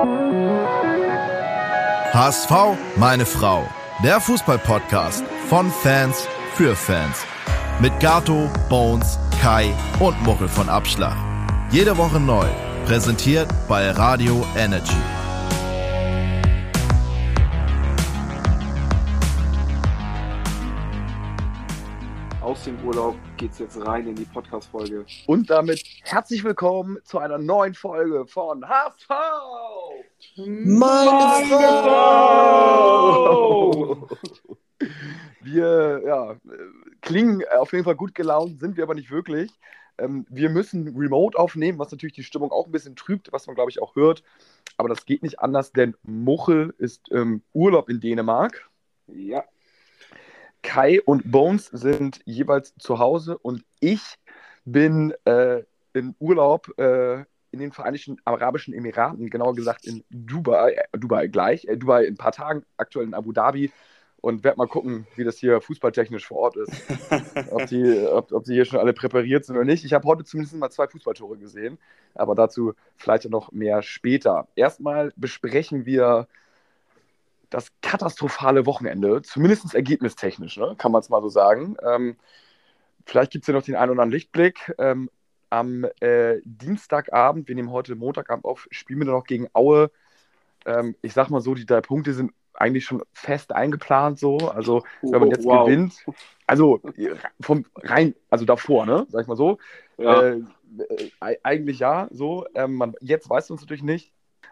HSV, meine Frau. Der Fußball-Podcast von Fans für Fans. Mit Gato, Bones, Kai und Muchel von Abschlag. Jede Woche neu. Präsentiert bei Radio Energy. Aus dem Urlaub geht's jetzt rein in die Podcast-Folge. Und damit herzlich willkommen zu einer neuen Folge von HSV! Meine Frau! Wir klingen auf jeden Fall gut gelaunt, sind wir aber nicht wirklich. Wir müssen remote aufnehmen, was natürlich die Stimmung auch ein bisschen trübt, was man, glaube ich, auch hört. Aber das geht nicht anders, denn Muchel ist im Urlaub in Dänemark. Ja. Kai und Bones sind jeweils zu Hause und ich bin im Urlaub in den Vereinigten Arabischen Emiraten, genauer gesagt in Dubai in ein paar Tagen, aktuell in Abu Dhabi, und werde mal gucken, wie das hier fußballtechnisch vor Ort ist. ob die hier schon alle präpariert sind oder nicht. Ich habe heute zumindest mal 2 Fußballtore gesehen, aber dazu vielleicht noch mehr später. Erstmal besprechen wir das katastrophale Wochenende, zumindest ergebnistechnisch, ne? Kann man es mal so sagen. Vielleicht gibt es ja noch den einen oder anderen Lichtblick. Am Dienstagabend, wir nehmen heute Montagabend auf, spielen wir dann noch gegen Aue. Ich sag mal so, die 3 Punkte sind eigentlich schon fest eingeplant so. Also wenn man jetzt gewinnt, also davor, ne? Sag ich mal so. Ja. Eigentlich ja, so. Jetzt weiß man es natürlich nicht.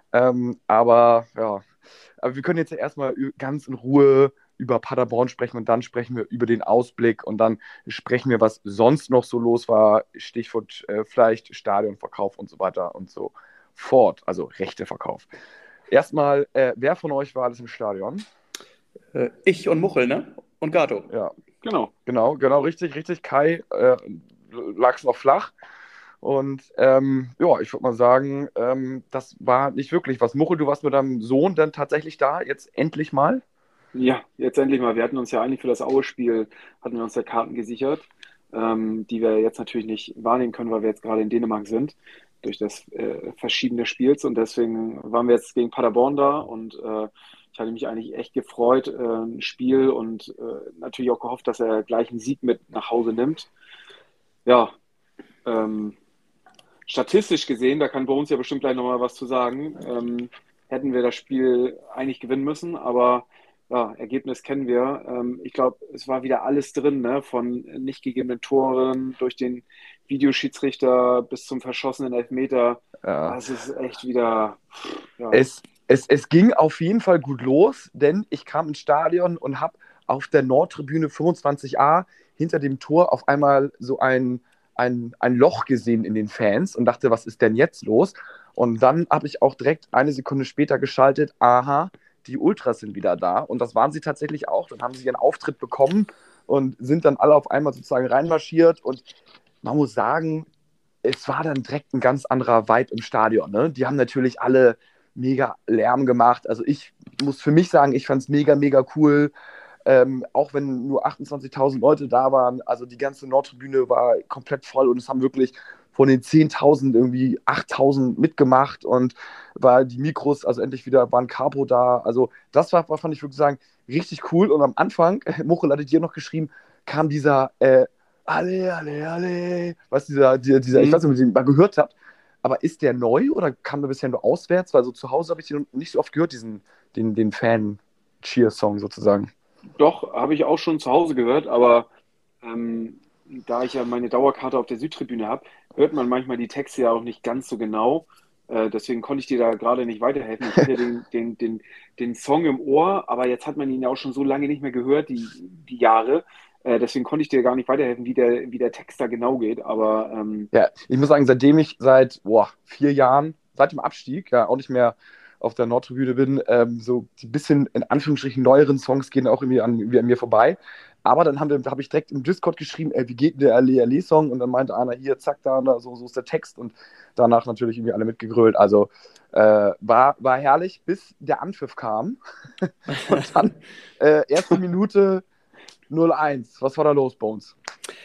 Aber wir können jetzt ja erstmal ganz in Ruhe über Paderborn sprechen und dann sprechen wir über den Ausblick und dann sprechen wir, was sonst noch so los war. Stichwort vielleicht Stadionverkauf und so weiter und so fort. Also Rechteverkauf. Erstmal, wer von euch war alles im Stadion? Ich und Muchel, ne? Und Gato. Ja, Genau. genau, richtig. Kai lag's noch flach. Und ich würde mal sagen, das war nicht wirklich was. Muchel, du warst mit deinem Sohn dann tatsächlich da, jetzt endlich mal? Ja, jetzt endlich mal. Wir hatten uns ja eigentlich für das Aue-Spiel, hatten wir uns ja Karten gesichert, die wir jetzt natürlich nicht wahrnehmen können, weil wir jetzt gerade in Dänemark sind, durch das Verschieben des Spiels. Und deswegen waren wir jetzt gegen Paderborn da und ich hatte mich eigentlich echt gefreut, ein Spiel und natürlich auch gehofft, dass er gleich einen Sieg mit nach Hause nimmt. Ja, statistisch gesehen, da kann Bones ja bestimmt gleich nochmal was zu sagen, hätten wir das Spiel eigentlich gewinnen müssen, aber ja, Ergebnis kennen wir. Ich glaube, es war wieder alles drin, ne? Von nicht gegebenen Toren durch den Videoschiedsrichter bis zum verschossenen Elfmeter. Ja. Das ist echt wieder. Ja. Es ging auf jeden Fall gut los, denn ich kam ins Stadion und habe auf der Nordtribüne 25a hinter dem Tor auf einmal so ein Loch gesehen in den Fans und dachte, was ist denn jetzt los? Und dann habe ich auch direkt eine Sekunde später geschaltet, aha, die Ultras sind wieder da. Und das waren sie tatsächlich auch. Dann haben sie ihren Auftritt bekommen und sind dann alle auf einmal sozusagen reinmarschiert. Und man muss sagen, es war dann direkt ein ganz anderer Vibe im Stadion. Ne? Die haben natürlich alle mega Lärm gemacht. Also ich muss für mich sagen, ich fand es mega, mega cool. Auch wenn nur 28.000 Leute da waren, also die ganze Nordtribüne war komplett voll und es haben wirklich von den 10.000 irgendwie 8.000 mitgemacht und war die Mikros, also endlich wieder war ein Capo da. Also das fand ich wirklich sagen, richtig cool. Und am Anfang, Muchel hatte dir noch geschrieben, kam dieser alle, was dieser ich weiß nicht, ob ihr den mal gehört habt, aber ist der neu oder kam der bisher nur auswärts? Weil so zu Hause habe ich den nicht so oft gehört, den Fan-Cheer-Song sozusagen. Doch, habe ich auch schon zu Hause gehört, aber da ich ja meine Dauerkarte auf der Südtribüne habe, hört man manchmal die Texte ja auch nicht ganz so genau. Deswegen konnte ich dir da gerade nicht weiterhelfen. Ich hatte den Song im Ohr, aber jetzt hat man ihn ja auch schon so lange nicht mehr gehört, die Jahre. Deswegen konnte ich dir gar nicht weiterhelfen, wie der Text da genau geht. Aber ja, ich muss sagen, seitdem ich seit 4 Jahren, seit dem Abstieg, ja auch nicht mehr auf der Nordtribüne bin, so die bisschen in Anführungsstrichen neueren Songs gehen auch irgendwie an mir vorbei. Aber dann habe ich direkt im Discord geschrieben, wie geht denn der Alle-Ale-Song? Und dann meinte einer, hier, zack, da, so ist der Text. Und danach natürlich irgendwie alle mitgegrölt. Also war herrlich, bis der Anpfiff kam. Und dann erste Minute 0-1. Was war da los, Bones?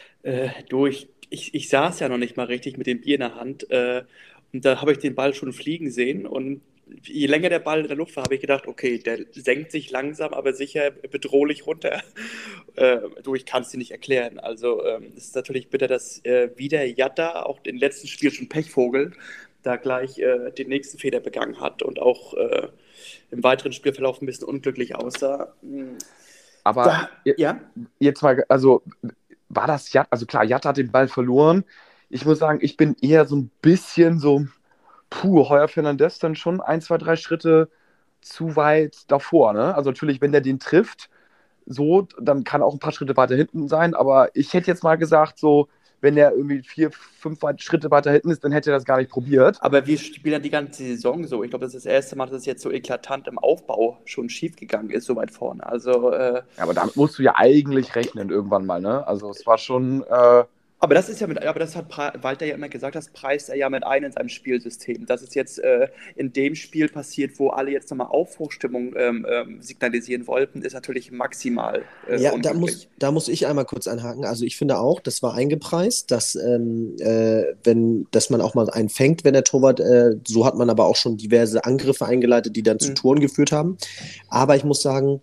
Ich saß ja noch nicht mal richtig mit dem Bier in der Hand und da habe ich den Ball schon fliegen sehen und je länger der Ball in der Luft war, habe ich gedacht, okay, der senkt sich langsam, aber sicher bedrohlich runter. Ich kann es dir nicht erklären. Also es ist natürlich bitter, dass wieder Jatta, auch im letzten Spiel schon Pechvogel, da gleich den nächsten Fehler begangen hat und auch im weiteren Spielverlauf ein bisschen unglücklich aussah. Aber Ja? jetzt mal, also war das Jatta, also klar, Jatta hat den Ball verloren. Ich muss sagen, ich bin eher so ein bisschen so, Heuer Fernandes dann schon 1, 2, 3 Schritte zu weit davor, ne? Also natürlich, wenn der den trifft, so, dann kann er auch ein paar Schritte weiter hinten sein, aber ich hätte jetzt mal gesagt, so, wenn er irgendwie 4, 5 Schritte weiter hinten ist, dann hätte er das gar nicht probiert. Aber wir spielen ja die ganze Saison so. Ich glaube, das ist das erste Mal, dass es jetzt so eklatant im Aufbau schon schief gegangen ist, so weit vorne. Also, Ja, aber damit musst du ja eigentlich rechnen irgendwann mal, ne? Also es war schon, aber das ist ja aber das hat Walter ja immer gesagt, das preist er ja mit ein in seinem Spielsystem. Dass es jetzt in dem Spiel passiert, wo alle jetzt nochmal Aufbruchstimmung signalisieren wollten, ist natürlich maximal Ja, unglücklich. da muss ich einmal kurz einhaken. Also ich finde auch, das war eingepreist, dass, dass man auch mal einen fängt, wenn der Torwart, so hat man aber auch schon diverse Angriffe eingeleitet, die dann zu Toren geführt haben. Aber ich muss sagen,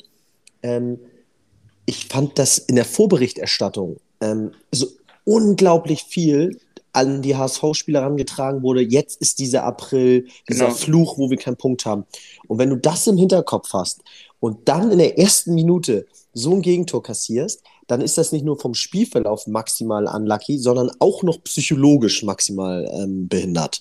ich fand das in der Vorberichterstattung so unglaublich viel an die HSV-Spieler herangetragen wurde. Jetzt ist dieser April, dieser Genau. Fluch, wo wir keinen Punkt haben. Und wenn du das im Hinterkopf hast und dann in der ersten Minute so ein Gegentor kassierst, dann ist das nicht nur vom Spielverlauf maximal unlucky, sondern auch noch psychologisch maximal behindert.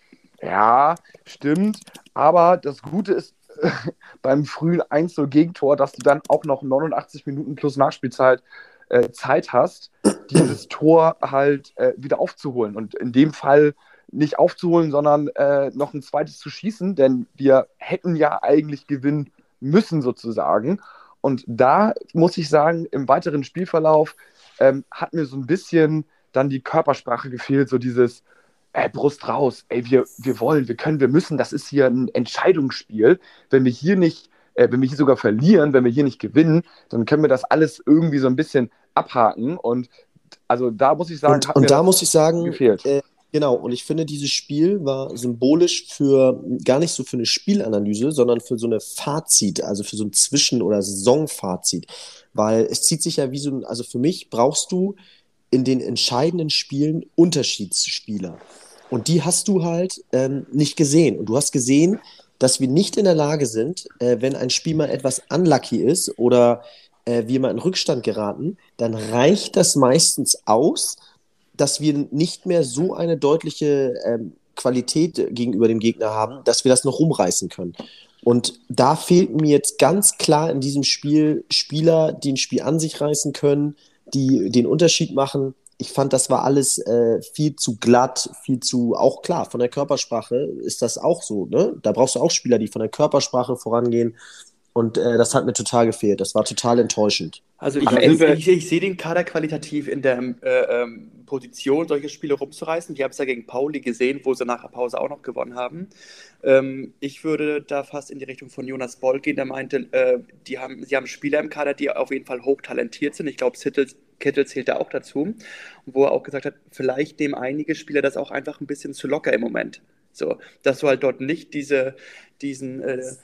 ja, stimmt. Aber das Gute ist beim frühen 1:0 Gegentor, dass du dann auch noch 89 Minuten plus Nachspielzeit Zeit hast, dieses Tor halt wieder aufzuholen. Und in dem Fall nicht aufzuholen, sondern noch ein zweites zu schießen, denn wir hätten ja eigentlich gewinnen müssen sozusagen. Und da muss ich sagen, im weiteren Spielverlauf hat mir so ein bisschen dann die Körpersprache gefehlt, so dieses Brust raus, wir wollen, wir können, wir müssen, das ist hier ein Entscheidungsspiel. Wenn wir hier nicht, wenn wir hier sogar verlieren, wenn wir hier nicht gewinnen, dann können wir das alles irgendwie so ein bisschen abhaken. Und also da muss ich sagen, hat mir Und da das muss ich sagen, gefehlt. genau, und ich finde, dieses Spiel war symbolisch für gar nicht so für eine Spielanalyse, sondern für so eine Fazit, also für so ein Zwischen- oder Saisonfazit. Weil es zieht sich ja wie so ein, also für mich brauchst du in den entscheidenden Spielen Unterschiedsspieler. Und die hast du halt nicht gesehen. Und du hast gesehen, dass wir nicht in der Lage sind, wenn ein Spiel mal etwas unlucky ist oder wir mal in Rückstand geraten, dann reicht das meistens aus, dass wir nicht mehr so eine deutliche Qualität gegenüber dem Gegner haben, dass wir das noch rumreißen können. Und da fehlten mir jetzt ganz klar in diesem Spiel Spieler, die ein Spiel an sich reißen können, die den Unterschied machen. Ich fand, das war alles viel zu glatt, viel zu, auch klar, von der Körpersprache ist das auch so, ne? Da brauchst du auch Spieler, die von der Körpersprache vorangehen. Und das hat mir total gefehlt. Das war total enttäuschend. Also Aber sind wir- ich sehe den Kader qualitativ in der Position, solche Spiele rumzureißen. Ich habe es ja gegen Pauli gesehen, wo sie nach der Pause auch noch gewonnen haben. Ich würde da fast in die Richtung von Jonas Boll gehen, der meinte, sie haben Spieler im Kader, die auf jeden Fall hochtalentiert sind. Ich glaube, Kittel zählt da auch dazu. Wo er auch gesagt hat, vielleicht nehmen einige Spieler das auch einfach ein bisschen zu locker im Moment. So, dass du halt dort nicht diesen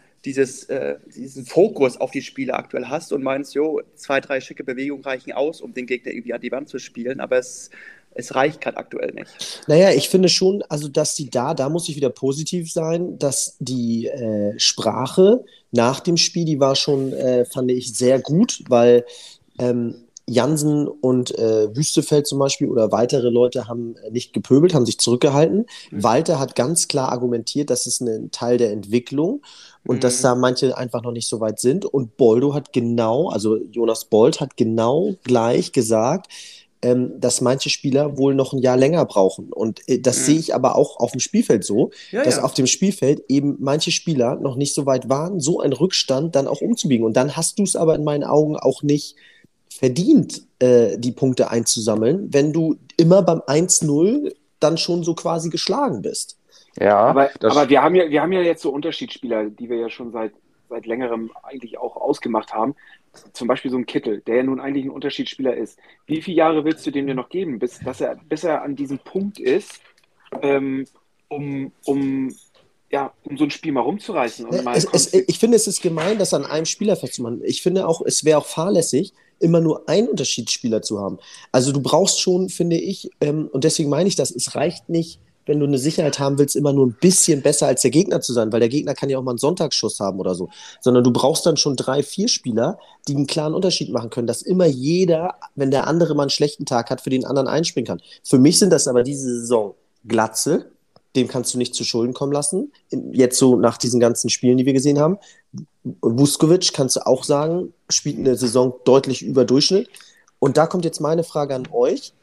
Fokus auf die Spiele aktuell hast und meinst, 2, 3 schicke Bewegungen reichen aus, um den Gegner irgendwie an die Wand zu spielen, aber es reicht gerade aktuell nicht. Naja, ich finde schon, also dass die da muss ich wieder positiv sein, dass die Sprache nach dem Spiel, die war schon, fand ich, sehr gut, weil Jansen und Wüstefeld zum Beispiel oder weitere Leute haben nicht gepöbelt, haben sich zurückgehalten. Walter hat ganz klar argumentiert, das ist ein Teil der Entwicklung und dass da manche einfach noch nicht so weit sind. Und Boldo hat genau, also Jonas Bold hat genau gleich gesagt, dass manche Spieler wohl noch ein Jahr länger brauchen. Und das sehe ich aber auch auf dem Spielfeld so, dass auf dem Spielfeld eben manche Spieler noch nicht so weit waren, so einen Rückstand dann auch umzubiegen. Und dann hast du es aber in meinen Augen auch nicht verdient, die Punkte einzusammeln, wenn du immer beim 1:0 dann schon so quasi geschlagen bist. Ja, Aber wir haben ja jetzt so Unterschiedsspieler, die wir ja schon seit längerem eigentlich auch ausgemacht haben. Zum Beispiel so ein Kittel, der ja nun eigentlich ein Unterschiedsspieler ist. Wie viele Jahre willst du dem denn noch geben, bis er an diesem Punkt ist, um ja, um so ein Spiel mal rumzureißen und mal Ich finde, es ist gemein, das an einem Spieler festzumachen. Ich finde auch, es wäre auch fahrlässig, immer nur einen Unterschiedsspieler zu haben. Also du brauchst schon, finde ich, und deswegen meine ich das, es reicht nicht, wenn du eine Sicherheit haben willst, immer nur ein bisschen besser als der Gegner zu sein, weil der Gegner kann ja auch mal einen Sonntagsschuss haben oder so, sondern du brauchst dann schon 3, 4 Spieler, die einen klaren Unterschied machen können, dass immer jeder, wenn der andere mal einen schlechten Tag hat, für den anderen einspringen kann. Für mich sind das aber diese Saison Glatze, dem kannst du nicht zu Schulden kommen lassen, jetzt so nach diesen ganzen Spielen, die wir gesehen haben. Vuskovic, kannst du auch sagen, spielt eine Saison deutlich über Durchschnitt. Und da kommt jetzt meine Frage an euch.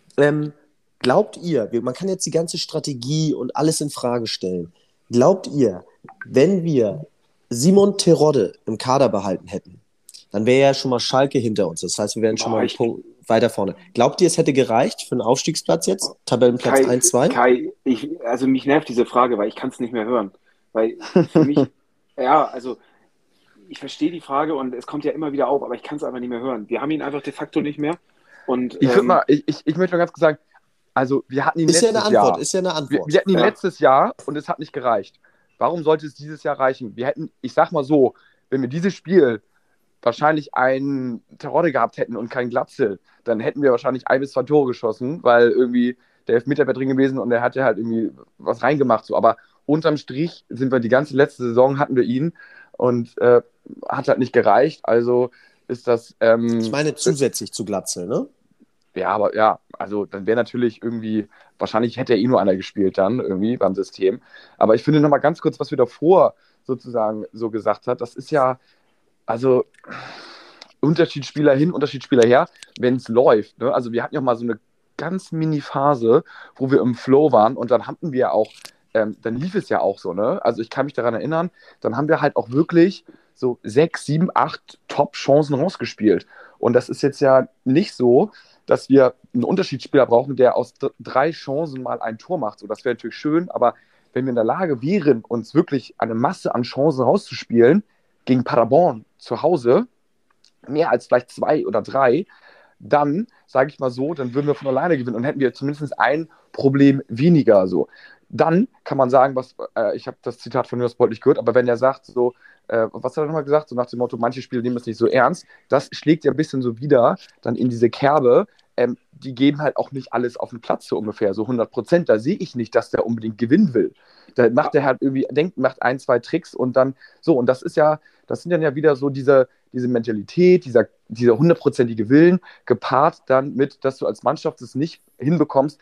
Glaubt ihr, man kann jetzt die ganze Strategie und alles in Frage stellen, glaubt ihr, wenn wir Simon Terodde im Kader behalten hätten, dann wäre ja schon mal Schalke hinter uns. Das heißt, wir wären schon mal einen Punkt weiter vorne. Glaubt ihr, es hätte gereicht für einen Aufstiegsplatz jetzt? Tabellenplatz 1, 2? Kai, also mich nervt diese Frage, weil ich kann es nicht mehr hören. Weil für mich, ja, also ich verstehe die Frage und es kommt ja immer wieder auf, aber ich kann es einfach nicht mehr hören. Wir haben ihn einfach de facto nicht mehr. Und, ich möchte mal ganz kurz sagen, also wir hatten ihn letztes Jahr. Ist ja eine Antwort. Wir hatten ihn letztes Jahr und es hat nicht gereicht. Warum sollte es dieses Jahr reichen? Wir hätten, ich sag mal so, wenn wir dieses Spiel wahrscheinlich einen Terodde gehabt hätten und keinen Glatzel, dann hätten wir wahrscheinlich 1 bis 2 Tore geschossen, weil irgendwie der Elfmeter wäre drin gewesen und er hatte halt irgendwie was reingemacht. So. Aber unterm Strich sind wir die ganze letzte Saison, hatten wir ihn und hat halt nicht gereicht. Also ist das... ich meine zusätzlich zu Glatzel, ne? Ja, aber ja, also dann wäre natürlich irgendwie, wahrscheinlich hätte er nur einer gespielt dann irgendwie beim System. Aber ich finde nochmal ganz kurz, was wir davor sozusagen so gesagt hat, das ist ja, also Unterschiedsspieler hin, Unterschiedsspieler her, wenn es läuft. Ne? Also wir hatten ja mal so eine ganz Mini-Phase, wo wir im Flow waren und dann hatten wir auch, dann lief es ja auch so, ne? Also ich kann mich daran erinnern, dann haben wir halt auch wirklich so 6, 7, 8 Top-Chancen rausgespielt. Und das ist jetzt ja nicht so, dass wir einen Unterschiedsspieler brauchen, der aus 3 Chancen mal ein Tor macht. So, das wäre natürlich schön, aber wenn wir in der Lage wären, uns wirklich eine Masse an Chancen rauszuspielen, gegen Paderborn zu Hause, mehr als vielleicht 2 oder 3, dann, sage ich mal so, dann würden wir von alleine gewinnen und hätten wir zumindest ein Problem weniger. So. Dann kann man sagen, ich habe das Zitat von Jonas Bolt nicht gehört, aber wenn er sagt, so, was hat er nochmal gesagt? So nach dem Motto, manche Spieler nehmen es nicht so ernst. Das schlägt ja ein bisschen so wieder dann in diese Kerbe. Die geben halt auch nicht alles auf den Platz so ungefähr, so 100%. Da sehe ich nicht, dass der unbedingt gewinnen will. Da macht er halt irgendwie, macht 1, 2 Tricks und dann so. Und das sind dann ja wieder so diese Mentalität, dieser 100%ige Willen, gepaart dann mit, dass du als Mannschaft es nicht hinbekommst,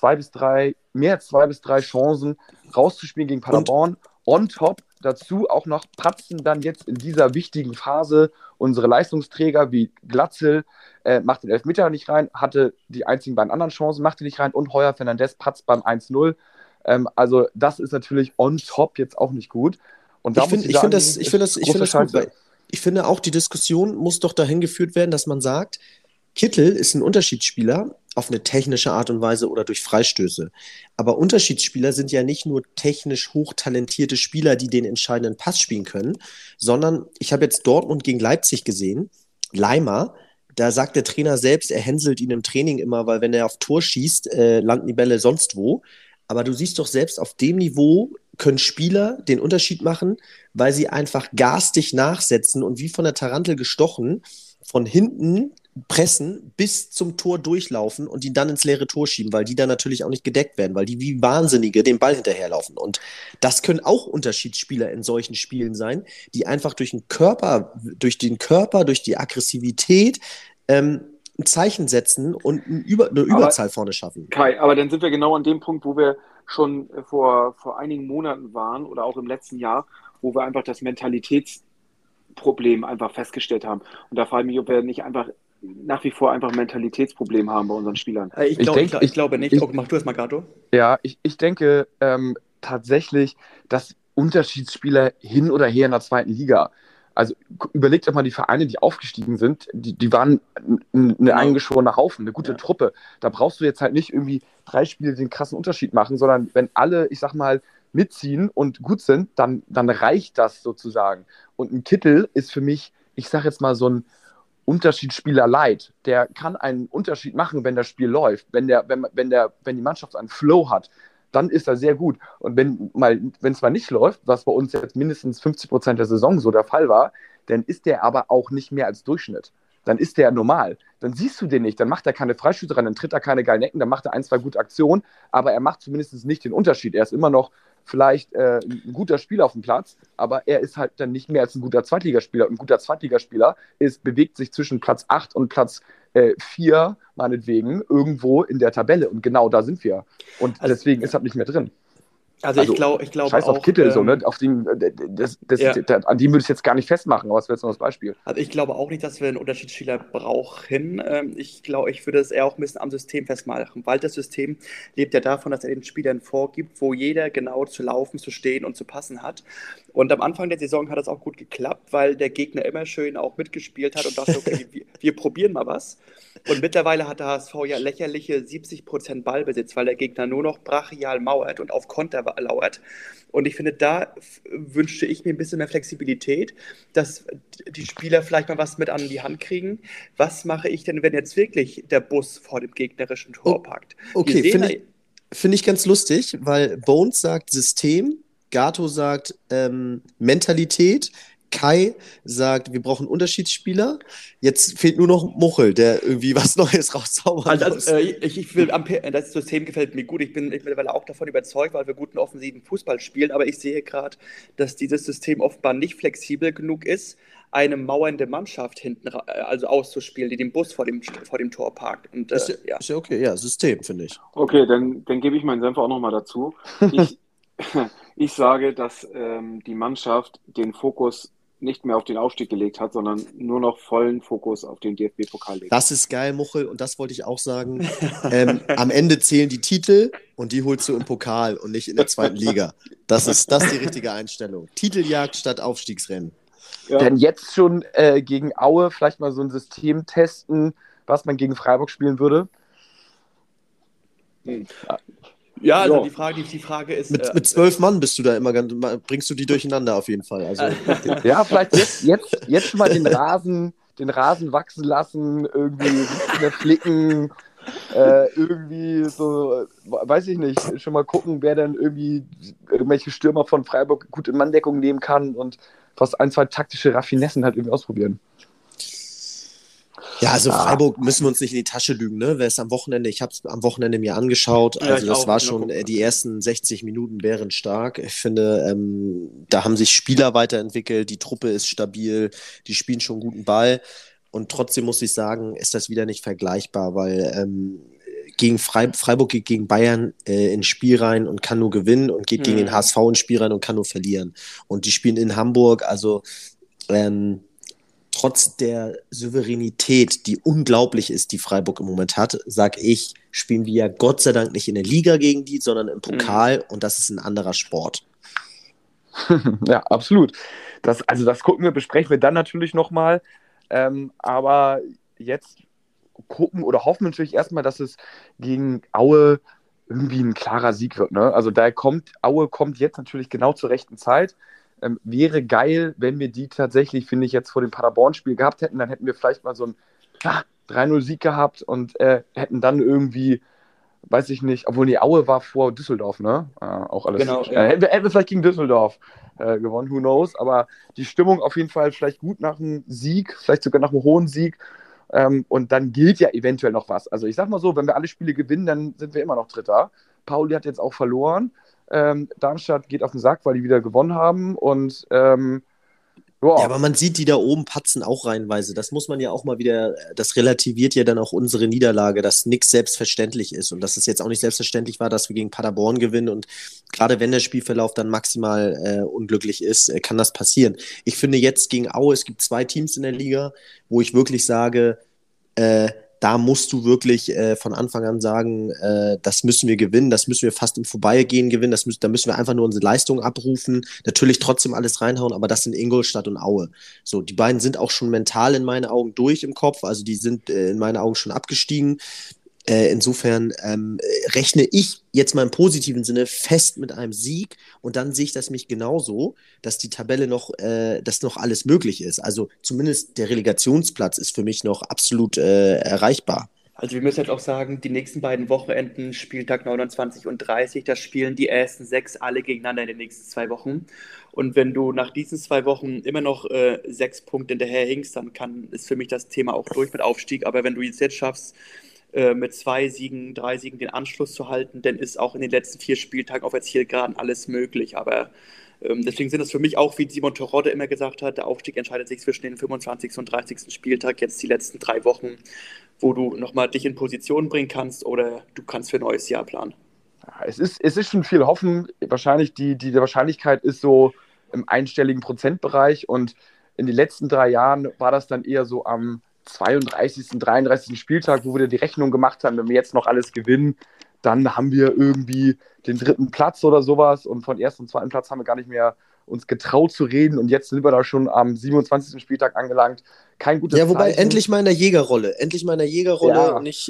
mehr als 2 bis 3 Chancen rauszuspielen gegen Paderborn. On top dazu auch noch pratzen dann jetzt in dieser wichtigen Phase unsere Leistungsträger wie Glatzel, macht den Elfmeter nicht rein, hatte die einzigen beiden anderen Chancen, machte nicht rein und Heuer Fernandes patzt beim 1-0. Also das ist natürlich on top jetzt auch nicht gut. Und da ich finde das gut, weil ich finde auch, die Diskussion muss doch dahin geführt werden, dass man sagt, Kittel ist ein Unterschiedsspieler auf eine technische Art und Weise oder durch Freistöße. Aber Unterschiedsspieler sind ja nicht nur technisch hochtalentierte Spieler, die den entscheidenden Pass spielen können, sondern ich habe jetzt Dortmund gegen Leipzig gesehen, Leimer, da sagt der Trainer selbst, er hänselt ihn im Training immer, weil wenn er auf Tor schießt, landen die Bälle sonst wo. Aber du siehst doch selbst, auf dem Niveau können Spieler den Unterschied machen, weil sie einfach garstig nachsetzen und wie von der Tarantel gestochen von hinten pressen, bis zum Tor durchlaufen und die dann ins leere Tor schieben, weil die dann natürlich auch nicht gedeckt werden, weil die wie Wahnsinnige den Ball hinterherlaufen. Und das können auch Unterschiedsspieler in solchen Spielen sein, die einfach durch den Körper, durch die Aggressivität ein Zeichen setzen und eine Überzahl vorne schaffen. Kai, aber dann sind wir genau an dem Punkt, wo wir schon vor einigen Monaten waren oder auch im letzten Jahr, wo wir einfach das Mentalitätsproblem einfach festgestellt haben. Und da frage ich mich, ob wir nicht einfach nach wie vor einfach ein Mentalitätsproblem haben bei unseren Spielern. Ich glaube nicht. Mach du es mal, Gato. Ja, ich denke tatsächlich, dass Unterschiedsspieler hin oder her in der 2. Liga, also überlegt doch mal die Vereine, die aufgestiegen sind, die waren eine eingeschworene Haufen, eine gute Truppe. Da brauchst du jetzt halt nicht irgendwie 3 Spiele den krassen Unterschied machen, sondern wenn alle, ich sag mal, mitziehen und gut sind, dann reicht das sozusagen. Und ein Kittel ist für mich, ich sag jetzt mal, so ein Unterschiedsspieler light. Der kann einen Unterschied machen, wenn das Spiel läuft. Wenn die Mannschaft einen Flow hat, dann ist er sehr gut. Und wenn es mal nicht läuft, was bei uns jetzt mindestens 50% der Saison so der Fall war, dann ist der aber auch nicht mehr als Durchschnitt. Dann ist der normal. Dann siehst du den nicht. Dann macht er keine Freischüsse rein, dann tritt er keine geilen Ecken, dann macht er 1, 2 gute Aktionen, aber er macht zumindest nicht den Unterschied. Er ist immer noch vielleicht ein guter Spieler auf dem Platz, aber er ist halt dann nicht mehr als ein guter Zweitligaspieler. Und ein guter Zweitligaspieler bewegt sich zwischen Platz 8 und Platz 4, meinetwegen, irgendwo in der Tabelle. Und genau da sind wir. Und deswegen ist er nicht mehr drin. Also ich glaube scheiß auch, auf Kittel, so, ne? Auf den, an die würde ich jetzt gar nicht festmachen, aber das wäre jetzt noch das Beispiel. Also ich glaube auch nicht, dass wir einen Unterschiedsspieler brauchen. Ich glaube, ich würde es eher auch ein bisschen am System festmachen, weil das System lebt ja davon, dass er den Spielern vorgibt, wo jeder genau zu laufen, zu stehen und zu passen hat. Und am Anfang der Saison hat das auch gut geklappt, weil der Gegner immer schön auch mitgespielt hat und dachte, okay, wir probieren mal was. Und mittlerweile hat der HSV ja lächerliche 70% Ballbesitz, weil der Gegner nur noch brachial mauert und auf Konter lauert. Und ich finde, da wünschte ich mir ein bisschen mehr Flexibilität, dass die Spieler vielleicht mal was mit an die Hand kriegen. Was mache ich denn, wenn jetzt wirklich der Bus vor dem gegnerischen Tor parkt? Okay, finde ich ganz lustig, weil Bones sagt System, Gato sagt Mentalität, Kai sagt, wir brauchen Unterschiedsspieler. Jetzt fehlt nur noch Muchel, der irgendwie was Neues rauszaubern muss. Das System gefällt mir gut. Ich bin mittlerweile auch davon überzeugt, weil wir guten offensiven Fußball spielen. Aber ich sehe gerade, dass dieses System offenbar nicht flexibel genug ist, eine mauernde Mannschaft hinten auszuspielen, die den Bus vor dem Tor parkt. Und, ist ja okay, ja, System, finde ich. Okay, dann gebe ich meinen Senf auch nochmal dazu. Ich sage, dass die Mannschaft den Fokus nicht mehr auf den Aufstieg gelegt hat, sondern nur noch vollen Fokus auf den DFB-Pokal legt. Das ist geil, Muchel, und das wollte ich auch sagen. Am Ende zählen die Titel und die holst du im Pokal und nicht in der zweiten Liga. Das ist die richtige Einstellung. Titeljagd statt Aufstiegsrennen. Ja. Denn jetzt schon gegen Aue vielleicht mal so ein System testen, was man gegen Freiburg spielen würde? Ja, also die Frage ist... Mit 12 Mann bist du da immer bringst du die durcheinander auf jeden Fall. Also. Ja, vielleicht jetzt schon mal den Rasen wachsen lassen, irgendwie flicken, irgendwie so, weiß ich nicht, schon mal gucken, wer dann irgendwie irgendwelche Stürmer von Freiburg gut in Manndeckung nehmen kann und was 1, 2 taktische Raffinessen halt irgendwie ausprobieren. Ja, also Freiburg müssen wir uns nicht in die Tasche lügen, ne? Wer ist am Wochenende? Ich habe es am Wochenende mir angeschaut. Also das war schon, die ersten 60 Minuten wären stark. Ich finde, da haben sich Spieler weiterentwickelt, die Truppe ist stabil, die spielen schon guten Ball. Und trotzdem muss ich sagen, ist das wieder nicht vergleichbar, weil gegen Freiburg geht gegen Bayern ins Spiel rein und kann nur gewinnen und geht gegen den HSV ins Spiel rein und kann nur verlieren. Und die spielen in Hamburg, also trotz der Souveränität, die unglaublich ist, die Freiburg im Moment hat, sag ich, spielen wir ja Gott sei Dank nicht in der Liga gegen die, sondern im Pokal und das ist ein anderer Sport. Ja, absolut. Das besprechen wir dann natürlich nochmal. Aber jetzt gucken oder hoffen wir natürlich erstmal, dass es gegen Aue irgendwie ein klarer Sieg wird. Ne? Also Aue kommt jetzt natürlich genau zur rechten Zeit. Wäre geil, wenn wir die tatsächlich, finde ich, jetzt vor dem Paderborn-Spiel gehabt hätten. Dann hätten wir vielleicht mal so einen 3-0-Sieg gehabt und hätten dann irgendwie, weiß ich nicht, obwohl die Aue war vor Düsseldorf, ne? Auch alles. Genau. Hätten wir vielleicht gegen Düsseldorf gewonnen, who knows. Aber die Stimmung auf jeden Fall vielleicht gut nach einem Sieg, vielleicht sogar nach einem hohen Sieg. Und dann gilt ja eventuell noch was. Also ich sag mal so, wenn wir alle Spiele gewinnen, dann sind wir immer noch Dritter. Pauli hat jetzt auch verloren. Darmstadt geht auf den Sack, weil die wieder gewonnen haben und ja, aber man sieht, die da oben patzen auch reihenweise. Das muss man ja auch mal wieder, das relativiert ja dann auch unsere Niederlage, dass nichts selbstverständlich ist und dass es jetzt auch nicht selbstverständlich war, dass wir gegen Paderborn gewinnen und gerade wenn der Spielverlauf dann maximal unglücklich ist, kann das passieren. Ich finde jetzt gegen Aue, es gibt 2 Teams in der Liga, wo ich wirklich sage, da musst du wirklich von Anfang an sagen, das müssen wir gewinnen, das müssen wir fast im Vorbeigehen gewinnen, da müssen wir einfach nur unsere Leistung abrufen, natürlich trotzdem alles reinhauen, aber das sind Ingolstadt und Aue. So, die beiden sind auch schon mental in meinen Augen durch im Kopf, also die sind in meinen Augen schon abgestiegen. Insofern rechne ich jetzt mal im positiven Sinne fest mit einem Sieg und dann sehe ich das mich genauso, dass die Tabelle dass noch alles möglich ist. Also zumindest der Relegationsplatz ist für mich noch absolut erreichbar. Also wir müssen jetzt auch sagen, die nächsten beiden Wochenenden, Spieltag 29 und 30, da spielen die ersten 6 alle gegeneinander in den nächsten 2 Wochen. Und wenn du nach diesen 2 Wochen immer noch 6 Punkte hinterher hinkst, dann ist für mich das Thema auch durch mit Aufstieg. Aber wenn du es jetzt schaffst, mit 2 Siegen, 3 Siegen den Anschluss zu halten, dann ist auch in den letzten 4 Spieltagen auf der Zielgeraden alles möglich. Aber deswegen sind es für mich auch, wie Simon Terodde immer gesagt hat, der Aufstieg entscheidet sich zwischen den 25. und 30. Spieltag, jetzt die letzten 3 Wochen, wo du nochmal dich in Position bringen kannst oder du kannst für ein neues Jahr planen. Ja, es ist schon viel Hoffen. Wahrscheinlich die Wahrscheinlichkeit ist so im einstelligen Prozentbereich und in den letzten 3 Jahren war das dann eher so am 32., 33. Spieltag, wo wir die Rechnung gemacht haben, wenn wir jetzt noch alles gewinnen, dann haben wir irgendwie den 3. Platz oder sowas und von 1. und 2. Platz haben wir gar nicht mehr uns getraut zu reden und jetzt sind wir da schon am 27. Spieltag angelangt. Kein gutes Ja, wobei Zeichen. endlich mal in der Jägerrolle. Ja. Und nicht.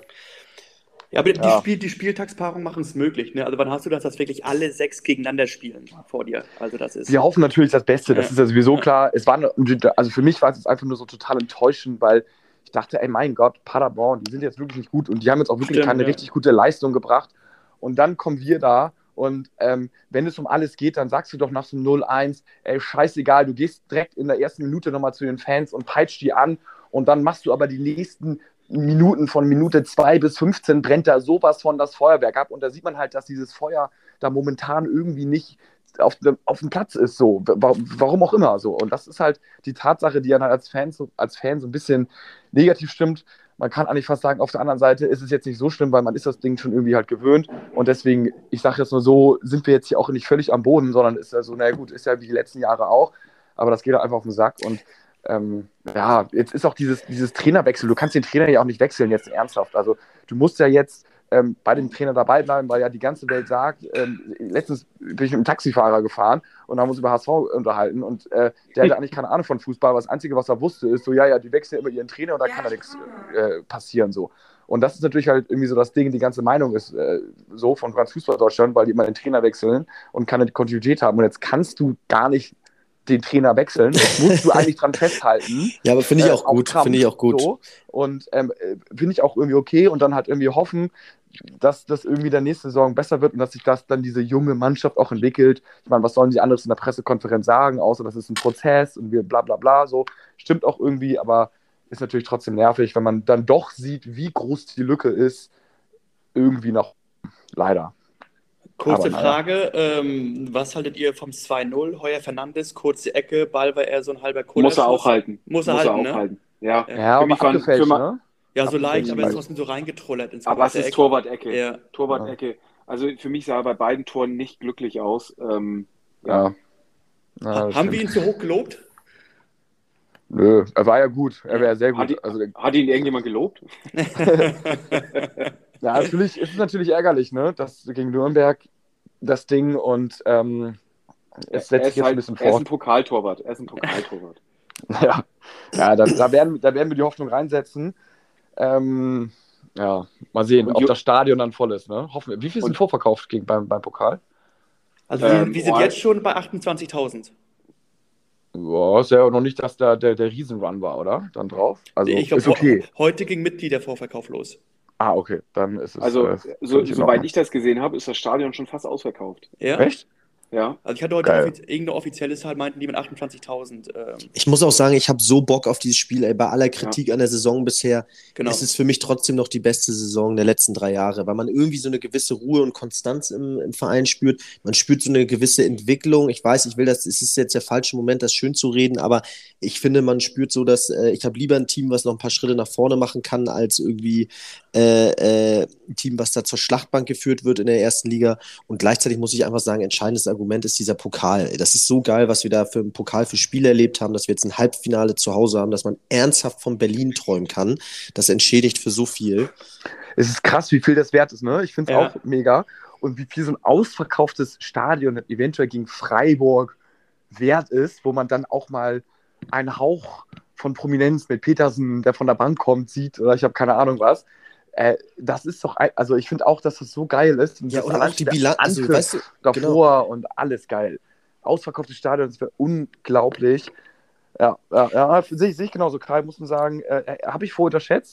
Ja, aber Ja. die Spieltagspaarungen machen es möglich. Ne? Also wann hast du das, dass wirklich alle 6 gegeneinander spielen vor dir? Also das ist... Wir hoffen natürlich das Beste, das Ja. ist ja sowieso Ja. klar. Also für mich war es jetzt einfach nur so total enttäuschend, weil ich dachte, ey, mein Gott, Paderborn, die sind jetzt wirklich nicht gut und die haben jetzt auch wirklich Stimmt, keine ja. richtig gute Leistung gebracht. Und dann kommen wir da und wenn es um alles geht, dann sagst du doch nach so einem 0-1, ey, scheißegal, du gehst direkt in der ersten Minute nochmal zu den Fans und peitscht die an und dann machst du aber die nächsten Minuten von Minute 2 bis 15 brennt da sowas von das Feuerwerk ab und da sieht man halt, dass dieses Feuer da momentan irgendwie nicht auf dem Platz ist, so, warum auch immer, so. Und das ist halt die Tatsache, die dann halt als Fan so ein bisschen negativ stimmt. Man kann eigentlich fast sagen, auf der anderen Seite ist es jetzt nicht so schlimm, weil man ist das Ding schon irgendwie halt gewöhnt und deswegen, ich sage jetzt nur so, sind wir jetzt hier auch nicht völlig am Boden, sondern ist ja so, naja gut, ist ja wie die letzten Jahre auch, aber das geht halt einfach auf den Sack und ja, jetzt ist auch dieses Trainerwechsel, du kannst den Trainer ja auch nicht wechseln jetzt ernsthaft, also du musst ja jetzt bei dem Trainer dabei bleiben, weil ja die ganze Welt sagt, letztens bin ich mit einem Taxifahrer gefahren und haben uns über HSV unterhalten und der hatte eigentlich keine Ahnung von Fußball, aber das Einzige, was er wusste, ist so, ja, die wechseln immer ihren Trainer und da kann ja nichts passieren, so. Und das ist natürlich halt irgendwie so das Ding, die ganze Meinung ist so von ganz Fußball Deutschland, weil die immer den Trainer wechseln und keine Kontinuität haben und jetzt kannst du gar nicht den Trainer wechseln, jetzt musst du eigentlich dran festhalten. Ja, aber finde ich auch gut. Krampf, Finde ich auch gut. so. Und finde ich auch irgendwie okay und dann halt irgendwie hoffen, dass das irgendwie der nächste Saison besser wird und dass sich das dann diese junge Mannschaft auch entwickelt. Ich meine, was sollen sie anderes in der Pressekonferenz sagen, außer das ist ein Prozess und wir bla bla bla, so. Stimmt auch irgendwie, aber ist natürlich trotzdem nervig, wenn man dann doch sieht, wie groß die Lücke ist, irgendwie noch, leider. Kurze Aber naja. Frage, was haltet ihr vom 2-0? Heuer Fernandes, kurze Ecke, Ball war eher so ein halber Kohle. Muss er auch halten. Muss er halten, auch ne? halten. Ja. Ja, Für aber mich waren- abgefälscht, für ma- ne? Ja, so leicht, Abgefälscht, aber er ist weil- trotzdem so reingetrollert ins Aber es große ist Eck. Torwart-Ecke. Ja. Torwart-Ecke. Also für mich sah er bei beiden Toren nicht glücklich aus. Ja. Ja, das Haben wir ihn stimmt. zu hoch gelobt? Nö, er war ja gut. Er wäre sehr Hat, gut. Also, hat ihn irgendjemand gelobt? ja, natürlich ist es natürlich ärgerlich, ne? Das gegen Nürnberg das Ding und es setzt sich jetzt ein bisschen Er ist fort. ein Pokaltorwart. Er ist ein Pokaltorwart. Ja, da werden wir die Hoffnung reinsetzen. Ja, mal sehen, Und ob Ju- das Stadion dann voll ist. Ne? Hoffen wir. Wie viel sind Und- vorverkauft beim Pokal? Also wir sind jetzt schon bei 28.000. Boah, ist ja noch nicht, dass da der Riesenrun war, oder? Dann drauf. Also Ich glaube, ist okay. heute ging Mitgliedervorverkauf los. Ah, okay. Dann ist es. Also, völlig in soweit Ordnung. ich das gesehen habe, ist das Stadion schon fast ausverkauft. Ja? Echt? Ja. Also ich hatte heute Geil. irgendeine offizielle Zahl, meinten die mit 28.000. Ich muss auch sagen, ich habe so Bock auf dieses Spiel, ey. Bei aller Kritik an der Saison bisher. Genau. Es ist für mich trotzdem noch die beste Saison der letzten 3 Jahre, weil man irgendwie so eine gewisse Ruhe und Konstanz im Verein spürt. Man spürt so eine gewisse Entwicklung. Ich weiß, es ist jetzt der falsche Moment, das schön zu reden, aber ich finde, man spürt so, dass ich habe lieber ein Team, was noch ein paar Schritte nach vorne machen kann, als irgendwie ein Team, was da zur Schlachtbank geführt wird in der ersten Liga. Und gleichzeitig muss ich einfach sagen, entscheidendes Argument ist dieser Pokal. Das ist so geil, was wir da für einen Pokal für Spiele erlebt haben, dass wir jetzt ein Halbfinale zu Hause haben, dass man ernsthaft von Berlin träumen kann. Das entschädigt für so viel. Es ist krass, wie viel das wert ist, ne? Ich finde es Ja. auch mega. Und wie viel so ein ausverkauftes Stadion eventuell gegen Freiburg wert ist, wo man dann auch mal einen Hauch von Prominenz mit Petersen, der von der Bank kommt, sieht, oder ich habe keine Ahnung was. Das ist doch, also ich finde auch, dass das so geil ist. Und Ja, das und allein auch die der Bilanz, also, Anpfiff weißt du, davor und alles geil. Ausverkauftes Stadion, das wäre unglaublich. Ja, sehe ich genauso. Kai, muss man sagen, habe ich vorher unterschätzt.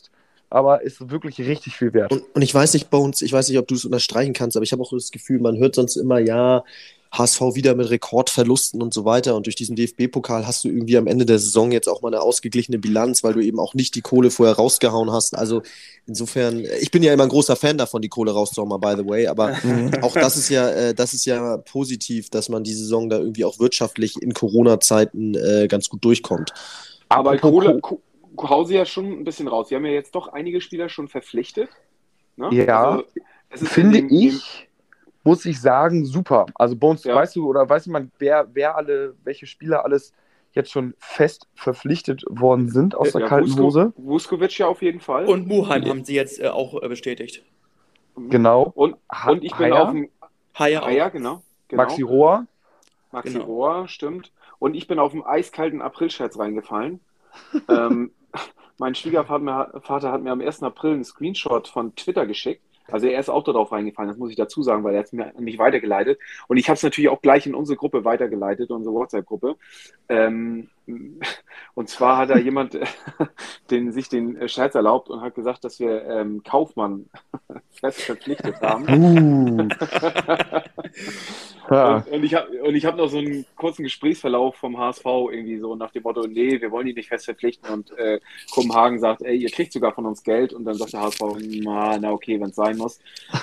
aber ist wirklich richtig viel wert. Und ich weiß nicht, Bones, ich weiß nicht, ob du es unterstreichen kannst, aber ich habe auch das Gefühl, man hört sonst immer, ja, HSV wieder mit Rekordverlusten und so weiter. Und durch diesen DFB-Pokal hast du irgendwie am Ende der Saison jetzt auch mal eine ausgeglichene Bilanz, weil du eben auch nicht die Kohle vorher rausgehauen hast. Also insofern, ich bin ja immer ein großer Fan davon, die Kohle rauszuhauen, by the way. Aber auch das ist ja positiv, dass man die Saison da irgendwie auch wirtschaftlich in Corona-Zeiten ganz gut durchkommt. Aber Kohle hauen sie ja schon ein bisschen raus. Sie haben ja jetzt doch einige Spieler schon verpflichtet. Ne? Ja, also, es ist finde ich, muss ich sagen, super. Also Bones, weißt du, oder weiß jemand, welche Spieler alles jetzt schon fest verpflichtet worden sind aus der kalten Hose? Vuskovic ja auf jeden Fall. Und Muheim haben sie jetzt auch bestätigt. Genau. Und ich bin auf dem Haier, genau. Maxi Rohr. Maxi Rohr, stimmt. Und ich bin auf dem eiskalten April-Scherz reingefallen. Mein Schwiegervater hat mir am 1. April einen Screenshot von Twitter geschickt. Also er ist auch darauf reingefallen, das muss ich dazu sagen, weil er hat es mir nicht weitergeleitet. Und ich habe es natürlich auch gleich in unsere Gruppe weitergeleitet, unsere WhatsApp-Gruppe. Und zwar hat da jemand sich den Scherz erlaubt und hat gesagt, dass wir Kaufmann fest verpflichtet haben. Ja. Und ich hab noch so einen kurzen Gesprächsverlauf vom HSV irgendwie so nach dem Motto, nee, wir wollen die nicht fest verpflichten. Und Kopenhagen sagt, ey, ihr kriegt sogar von uns Geld. Und dann sagt der HSV, na okay, wenn es sein muss.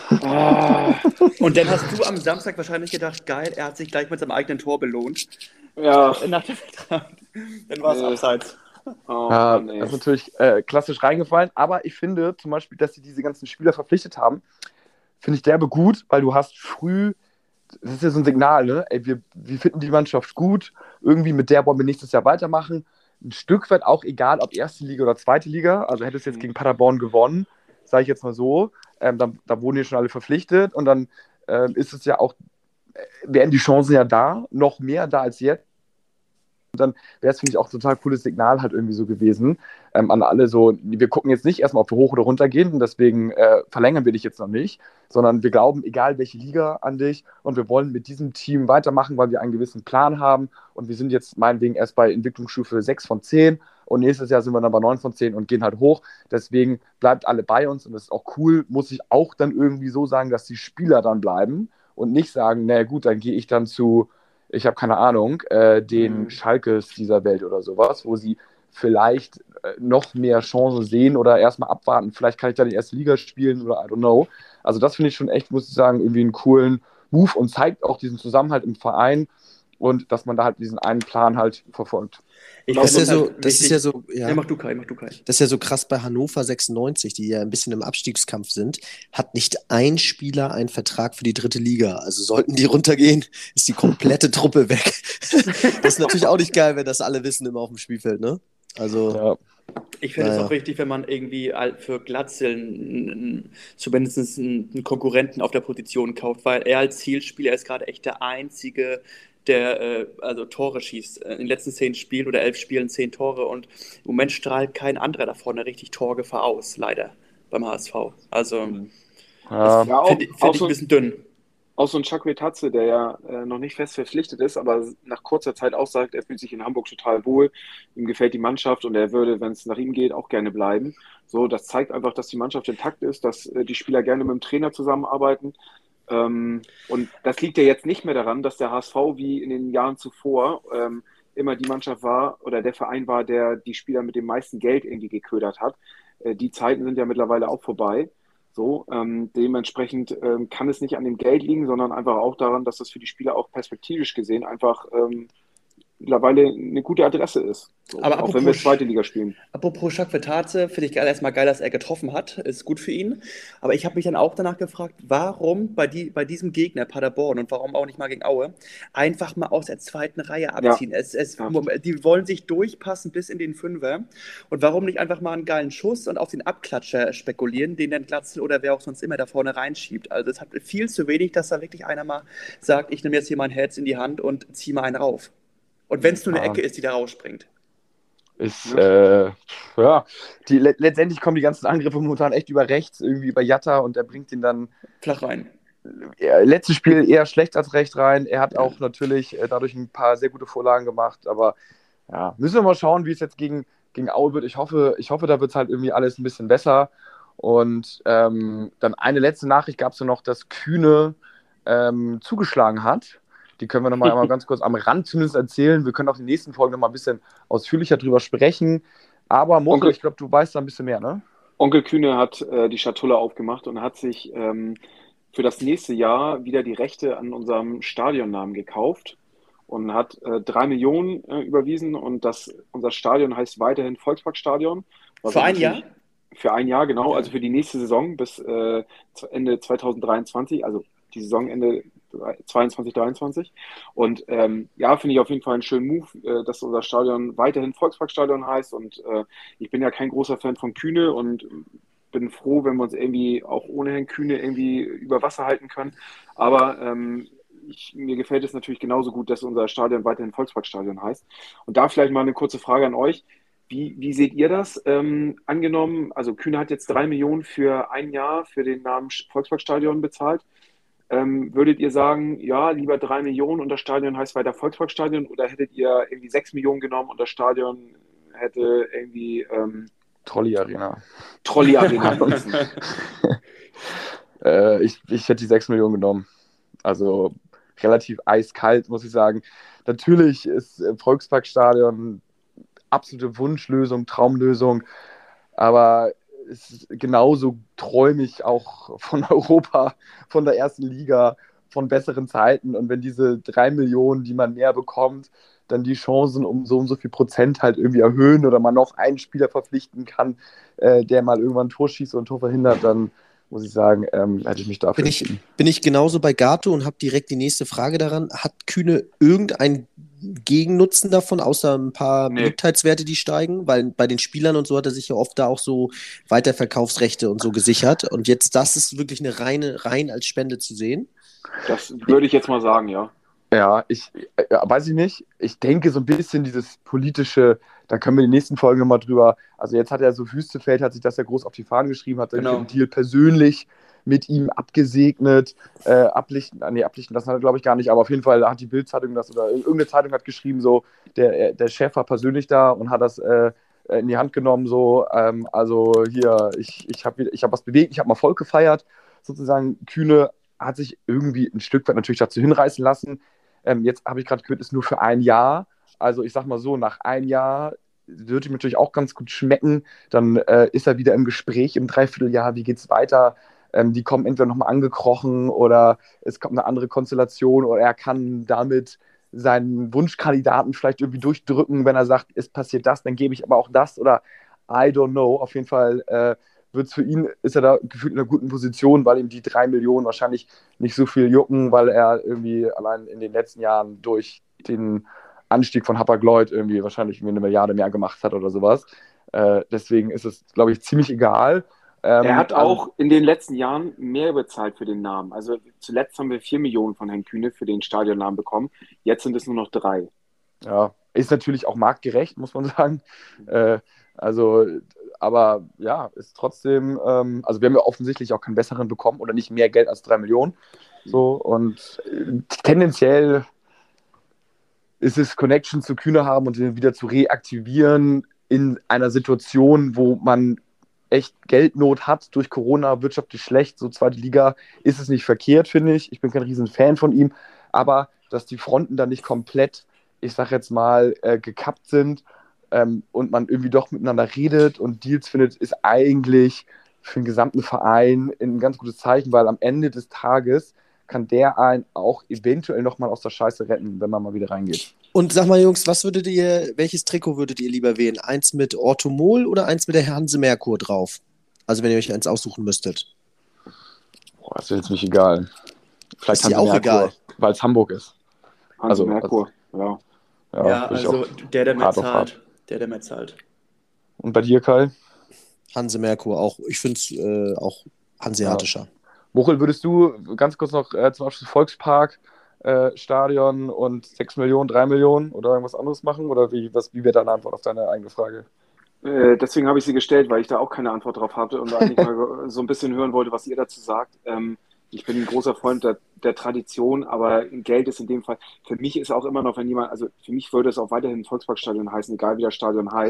Und dann hast du am Samstag wahrscheinlich gedacht, geil, er hat sich gleich mit seinem eigenen Tor belohnt. Ja. Nach dem Vertrag. Dann war es abseits. Das ist natürlich klassisch reingefallen. Aber ich finde zum Beispiel, dass sie diese ganzen Spieler verpflichtet haben, finde ich derbe gut, weil du hast früh, das ist ja so ein Signal, ne? Ey, wir finden die Mannschaft gut, irgendwie mit der wollen wir nächstes Jahr weitermachen. Ein Stück weit auch egal, ob erste Liga oder zweite Liga. Also hättest du jetzt gegen Paderborn gewonnen, sage ich jetzt mal so. Da wurden ja schon alle verpflichtet und dann ist es ja auch, wären die Chancen ja da, noch mehr da als jetzt. Und dann wäre es, finde ich, auch ein total cooles Signal halt irgendwie so gewesen an alle so, wir gucken jetzt nicht erstmal, ob wir hoch oder runter gehen und deswegen verlängern wir dich jetzt noch nicht, sondern wir glauben, egal welche Liga, an dich und wir wollen mit diesem Team weitermachen, weil wir einen gewissen Plan haben und wir sind jetzt meinetwegen erst bei Entwicklungsstufe 6 von 10 und nächstes Jahr sind wir dann bei 9 von 10 und gehen halt hoch, deswegen bleibt alle bei uns und das ist auch cool, muss ich auch dann irgendwie so sagen, dass die Spieler dann bleiben und nicht sagen, naja gut, dann gehe ich dann zu, ich habe keine Ahnung, den Schalkes dieser Welt oder sowas, wo sie vielleicht noch mehr Chancen sehen oder erstmal abwarten, vielleicht kann ich da die erste Liga spielen oder I don't know. Also das finde ich schon echt, muss ich sagen, irgendwie einen coolen Move und zeigt auch diesen Zusammenhalt im Verein und dass man da halt diesen einen Plan halt verfolgt. Das ist ja so, mach du Kai. Das ist ja so krass bei Hannover 96, die ja ein bisschen im Abstiegskampf sind, hat nicht ein Spieler einen Vertrag für die 3. Liga. Also sollten die runtergehen, ist die komplette Truppe weg. Das ist natürlich auch nicht geil, wenn das alle wissen immer auf dem Spielfeld, ne? Also. Ja. Ich finde es auch wichtig, wenn man irgendwie für Glatzel zumindest einen Konkurrenten auf der Position kauft, weil er als Zielspieler ist gerade echt der Einzige, der also Tore schießt. In den letzten 10 Spielen oder 11 Spielen 10 Tore und im Moment strahlt kein anderer da vorne richtig Torgefahr aus, leider, beim HSV. Also finde ich ein bisschen dünn. Auch so ein Chakwetadze, der ja noch nicht fest verpflichtet ist, aber nach kurzer Zeit auch sagt, er fühlt sich in Hamburg total wohl, ihm gefällt die Mannschaft und er würde, wenn es nach ihm geht, auch gerne bleiben. So, das zeigt einfach, dass die Mannschaft intakt ist, dass die Spieler gerne mit dem Trainer zusammenarbeiten. Und das liegt ja jetzt nicht mehr daran, dass der HSV wie in den Jahren zuvor immer die Mannschaft war oder der Verein war, der die Spieler mit dem meisten Geld irgendwie geködert hat. Die Zeiten sind ja mittlerweile auch vorbei. So, dementsprechend kann es nicht an dem Geld liegen, sondern einfach auch daran, dass das für die Spieler auch perspektivisch gesehen einfach mittlerweile eine gute Adresse ist. So, aber auch wenn wir zweite Liga spielen. Apropos Chakwetadze, finde ich erstmal geil, dass er getroffen hat. Ist gut für ihn. Aber ich habe mich dann auch danach gefragt, warum bei diesem Gegner Paderborn und warum auch nicht mal gegen Aue einfach mal aus der zweiten Reihe abziehen. Ja. Die wollen sich durchpassen bis in den Fünfer. Und warum nicht einfach mal einen geilen Schuss und auf den Abklatscher spekulieren, den dann Glatzel oder wer auch sonst immer da vorne reinschiebt. Also es hat viel zu wenig, dass da wirklich einer mal sagt, ich nehme jetzt hier mein Herz in die Hand und ziehe mal einen rauf. Und wenn es nur eine Ecke ist, die da rausspringt. Letztendlich kommen die ganzen Angriffe momentan echt über rechts, irgendwie über Jatta und er bringt ihn dann flach rein. Letztes Spiel eher schlecht als recht rein. Er hat auch natürlich dadurch ein paar sehr gute Vorlagen gemacht, aber ja, müssen wir mal schauen, wie es jetzt gegen gegen Aue wird. Ich hoffe, da wird es halt irgendwie alles ein bisschen besser. Und dann eine letzte Nachricht gab es ja noch, dass Kühne zugeschlagen hat. Die können wir nochmal einmal ganz kurz am Rand zumindest erzählen. Wir können auch in den nächsten Folgen nochmal ein bisschen ausführlicher drüber sprechen. Aber Mochel, ich glaube, du weißt da ein bisschen mehr, ne? Onkel Kühne hat die Schatulle aufgemacht und hat sich für das nächste Jahr wieder die Rechte an unserem Stadionnamen gekauft und hat 3 Millionen überwiesen und unser Stadion heißt weiterhin Volksparkstadion. Für ein Jahr? Für ein Jahr, genau, also für die nächste Saison bis Ende 2023, also die Saison Ende 22, 23. Und ja, finde ich auf jeden Fall einen schönen Move, dass unser Stadion weiterhin Volksparkstadion heißt. Und ich bin ja kein großer Fan von Kühne und bin froh, wenn wir uns irgendwie auch ohne Herrn Kühne irgendwie über Wasser halten können. Aber mir gefällt es natürlich genauso gut, dass unser Stadion weiterhin Volksparkstadion heißt. Und da vielleicht mal eine kurze Frage an euch. Wie seht ihr das? Angenommen, also Kühne hat jetzt 3 Millionen für ein Jahr für den Namen Volksparkstadion bezahlt. Würdet ihr sagen, ja, lieber 3 Millionen und das Stadion heißt weiter Volksparkstadion, oder hättet ihr irgendwie 6 Millionen genommen und das Stadion hätte irgendwie Trolley Arena. Trolley Arena hießen? Ich hätte die 6 Millionen genommen. Also relativ eiskalt, muss ich sagen. Natürlich ist Volksparkstadion absolute Wunschlösung, Traumlösung, aber es ist genauso träume ich auch von Europa, von der ersten Liga, von besseren Zeiten, und wenn diese 3 Millionen, die man mehr bekommt, dann die Chancen um so und so viel Prozent halt irgendwie erhöhen oder man noch einen Spieler verpflichten kann, der mal irgendwann ein Tor schießt und ein Tor verhindert, dann muss ich sagen, hätte ich mich dafür entschieden. Bin ich genauso bei Gato und habe direkt die nächste Frage daran. Hat Kühne irgendeinen Gegennutzen davon, außer ein paar Beliebtheitswerte, die steigen? Weil bei den Spielern und so hat er sich ja oft da auch so Weiterverkaufsrechte und so gesichert. Und jetzt, das ist wirklich eine rein als Spende zu sehen? Das würde ich jetzt mal sagen, ja. Ja, weiß ich nicht. Ich denke so ein bisschen dieses politische, da können wir in den nächsten Folgen nochmal drüber, also jetzt hat er so Wüstefeld, hat sich das ja groß auf die Fahnen geschrieben, hat den Deal persönlich mit ihm abgesegnet, ablichten lassen hat er, glaube ich, gar nicht, aber auf jeden Fall hat die Bild-Zeitung das, oder irgendeine Zeitung hat geschrieben, so, der Chef war persönlich da und hat das in die Hand genommen, so, also hier, ich hab was bewegt, ich habe mal Volk gefeiert, sozusagen. Kühne hat sich irgendwie ein Stück weit natürlich dazu hinreißen lassen. Jetzt habe ich gerade gehört, ist nur für ein Jahr. Also ich sag mal so, nach einem Jahr würde ihm natürlich auch ganz gut schmecken. Dann ist er wieder im Gespräch im Dreivierteljahr, wie geht's weiter? Die kommen entweder nochmal angekrochen oder es kommt eine andere Konstellation oder er kann damit seinen Wunschkandidaten vielleicht irgendwie durchdrücken, wenn er sagt, es passiert das, dann gebe ich aber auch das, oder I don't know. Auf jeden Fall ist er da gefühlt in einer guten Position, weil ihm die 3 Millionen wahrscheinlich nicht so viel jucken, weil er irgendwie allein in den letzten Jahren durch den Anstieg von Hapag-Lloyd irgendwie wahrscheinlich 1 Milliarde mehr gemacht hat oder sowas. Deswegen ist es, glaube ich, ziemlich egal. Er hat auch in den letzten Jahren mehr bezahlt für den Namen. Also zuletzt haben wir 4 Millionen von Herrn Kühne für den Stadionnamen bekommen. Jetzt sind es nur noch 3. Ja, ist natürlich auch marktgerecht, muss man sagen. Aber ja, ist trotzdem, also wir haben ja offensichtlich auch keinen besseren bekommen oder nicht mehr Geld als 3 Millionen. So, und tendenziell ist es Connection zu Kühne haben und den wieder zu reaktivieren in einer Situation, wo man echt Geldnot hat, durch Corona wirtschaftlich schlecht, so zweite Liga, ist es nicht verkehrt, finde ich. Ich bin kein riesen Fan von ihm, aber dass die Fronten dann nicht komplett, ich sag jetzt mal, gekappt sind, und man irgendwie doch miteinander redet und Deals findet, ist eigentlich für den gesamten Verein ein ganz gutes Zeichen, weil am Ende des Tages kann der einen auch eventuell nochmal aus der Scheiße retten, wenn man mal wieder reingeht. Und sag mal, Jungs, welches Trikot würdet ihr lieber wählen? Eins mit Orthomol oder eins mit der Hanse Merkur drauf? Also wenn ihr euch eins aussuchen müsstet. Boah, das ist jetzt nicht egal. Vielleicht ist dir auch egal. Weil es Hamburg ist. Hanse Merkur, ja. Ja, also der mehr zahlt. Und bei dir, Kai? Hanse Merkur auch. Ich finde es auch hanseatischer. Ja. Mochel, würdest du ganz kurz noch zum Abschluss Volkspark, Stadion und 6 Millionen, 3 Millionen oder irgendwas anderes machen? Oder wie wäre deine Antwort auf deine eigene Frage? Deswegen habe ich sie gestellt, weil ich da auch keine Antwort drauf hatte und eigentlich mal so ein bisschen hören wollte, was ihr dazu sagt. Ich bin ein großer Freund der Tradition, aber Geld ist in dem Fall, für mich ist auch immer noch, also für mich würde es auch weiterhin Volksparkstadion heißen, egal wie das Stadion heißt.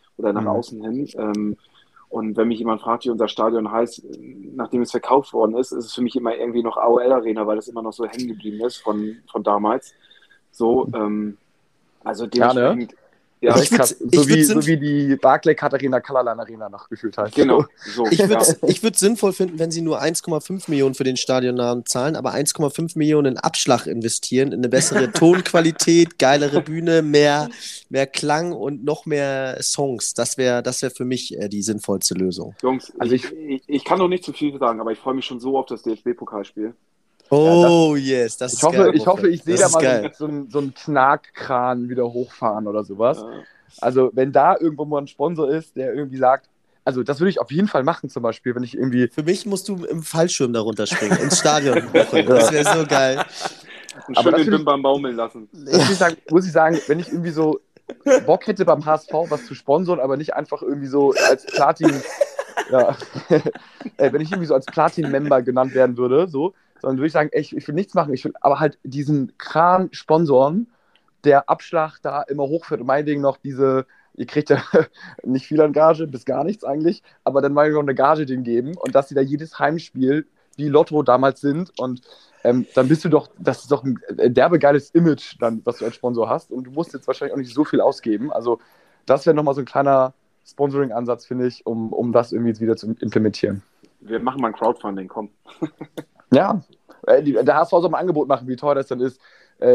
oder nach außen hin. Und wenn mich jemand fragt, wie unser Stadion heißt, nachdem es verkauft worden ist, ist es für mich immer irgendwie noch AOL Arena, weil das immer noch so hängen geblieben ist von damals. So, also dementsprechend. Ja, so wie die Barclay Katharina Kallerlein Arena noch gefühlt heißt. Genau. So, ich würde es sinnvoll finden, wenn sie nur 1,5 Millionen für den Stadionnamen zahlen, aber 1,5 Millionen in Abschlag investieren, in eine bessere Tonqualität, geilere Bühne, mehr Klang und noch mehr Songs. Das wäre für mich die sinnvollste Lösung. Jungs, also ich kann noch nicht zu viel sagen, aber ich freue mich schon so auf das DFB-Pokalspiel. Oh, yes, das ist geil. Ich hoffe, ich sehe da mal so einen Knarkkran wieder hochfahren oder sowas. Ja. Also, wenn da irgendwo mal ein Sponsor ist, der irgendwie sagt, also das würde ich auf jeden Fall machen zum Beispiel, wenn ich irgendwie... Für mich musst du im Fallschirm da runterspringen, ins Stadion. Das wäre so geil. Und schön den Bimbam baumeln lassen. Muss ich sagen, wenn ich irgendwie so Bock hätte beim HSV was zu sponsoren, aber nicht einfach irgendwie so als Platin... ja, wenn ich irgendwie so als Platin-Member genannt werden würde, so... Sondern würde ich sagen, ich will nichts machen. Ich will aber halt diesen Kran sponsoren, der Abschlag da immer hochfährt. Und meinetwegen noch ihr kriegt ja nicht viel an Gage, bis gar nichts eigentlich, aber dann mal noch eine Gage denen geben und dass sie da jedes Heimspiel wie Lotto damals sind und dann bist du doch, das ist doch ein derbe geiles Image dann, was du als Sponsor hast und du musst jetzt wahrscheinlich auch nicht so viel ausgeben. Also das wäre nochmal so ein kleiner Sponsoring-Ansatz, finde ich, um das irgendwie jetzt wieder zu implementieren. Wir machen mal ein Crowdfunding, komm. Ja, der HSV soll mal ein Angebot machen, wie teuer das dann ist,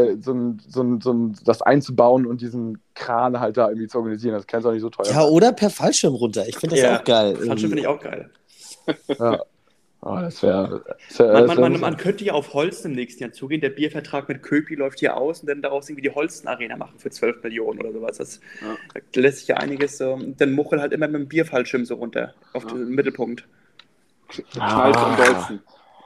das einzubauen und diesen Kran halt da irgendwie zu organisieren. Das kann es auch nicht so teuer sein. Ja, oder per Fallschirm runter. Ich finde das auch geil. Fallschirm finde ich auch geil. Ja. Oh, das wäre. Man könnte ja auf Holsten im nächsten Jahr zugehen. Der Biervertrag mit Köpi läuft hier aus und dann daraus irgendwie die Holsten-Arena machen für 12 Millionen oder sowas. Da lässt sich ja einiges. Dann Muchel halt immer mit dem Bierfallschirm so runter auf den Mittelpunkt. Knallt am dollsten.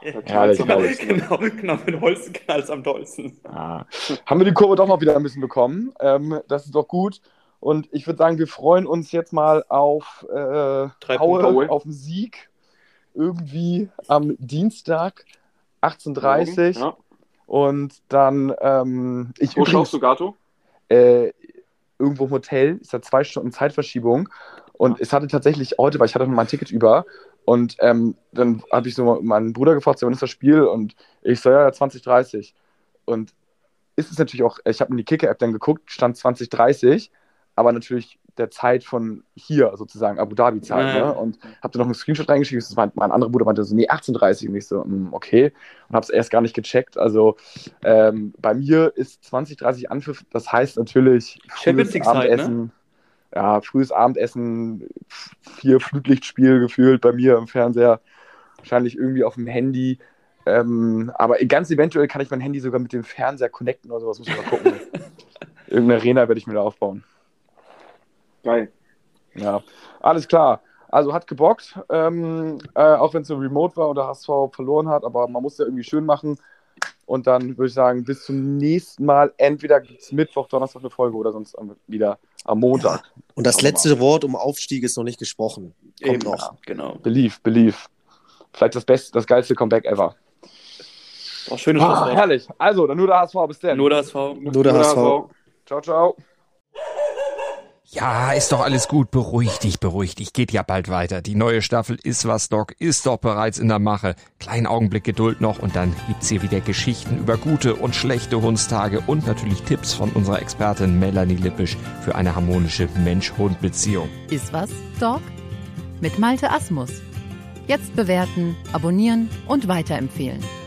Genau, mit Holsten knallt am dollsten. Haben wir die Kurve doch mal wieder ein bisschen bekommen. Das ist doch gut. Und ich würde sagen, wir freuen uns jetzt mal auf Aue, auf den Sieg. Irgendwie am Dienstag 18:30 Uhr. Ja. Und dann wo schaust du, Gato? Irgendwo im Hotel. Ist da 2 Stunden Zeitverschiebung. Und es hatte tatsächlich heute, weil ich hatte noch mal ein Ticket über. Und dann habe ich so meinen Bruder gefragt, wann ist das Spiel? Und ich so, ja, 20:30. Und ist es natürlich auch, ich habe in die Kicker-App dann geguckt, stand 20:30, aber natürlich der Zeit von hier sozusagen, Abu Dhabi-Zeit. Ne? Und habe dann noch einen Screenshot reingeschickt. Mein anderer Bruder meinte so, nee, 18:30. Und ich so, okay. Und habe es erst gar nicht gecheckt. Also bei mir ist 20:30 Anpfiff, das heißt natürlich Champions League-Zeit, ne? Ja, frühes Abendessen, 4 Flutlichtspiel gefühlt bei mir im Fernseher, wahrscheinlich irgendwie auf dem Handy. Aber ganz eventuell kann ich mein Handy sogar mit dem Fernseher connecten oder sowas, muss ich mal gucken. Irgendeine Arena werde ich mir da aufbauen. Geil. Ja, alles klar. Also hat gebockt, auch wenn es so remote war und der HSV verloren hat, aber man muss ja irgendwie schön machen. Und dann würde ich sagen, bis zum nächsten Mal. Entweder gibt es Mittwoch, Donnerstag eine Folge oder sonst wieder am Montag. Ja. Und das letzte Wort um Aufstieg ist noch nicht gesprochen. Kommt noch. Ja, genau. Believe. Vielleicht das geilste Comeback ever. Auch schönes Schlusswort. Herrlich. Also, dann nur der HSV. Bis dann. Nur der HSV. Nur der HSV. Ciao, ciao. Ja, ist doch alles gut. Beruhig dich. Geht ja bald weiter. Die neue Staffel Iswas Dog ist doch bereits in der Mache. Kleinen Augenblick Geduld noch und dann gibt's hier wieder Geschichten über gute und schlechte Hundstage und natürlich Tipps von unserer Expertin Melanie Lippisch für eine harmonische Mensch-Hund-Beziehung. Iswas Dog? Mit Malte Asmus. Jetzt bewerten, abonnieren und weiterempfehlen.